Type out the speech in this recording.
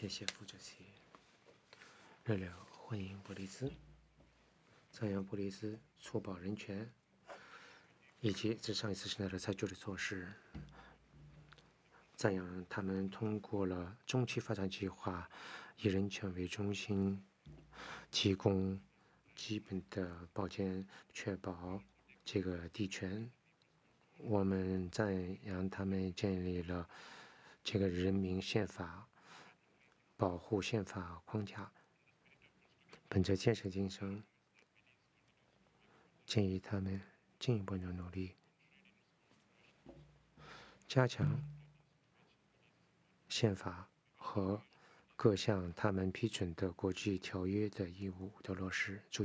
谢谢副主席。热烈欢迎伯利兹，赞扬伯利兹促保人权以及自上一次现在的采取的措施，赞扬他们通过了中期发展计划，以人权为中心，提供基本的保健，确保这个地权。我们赞扬他们建立了这个人民宪法，保护宪法框架，本着建设精神，建议他们进一步的努力，加强宪法和各项他们批准的国际条约的义务的落实。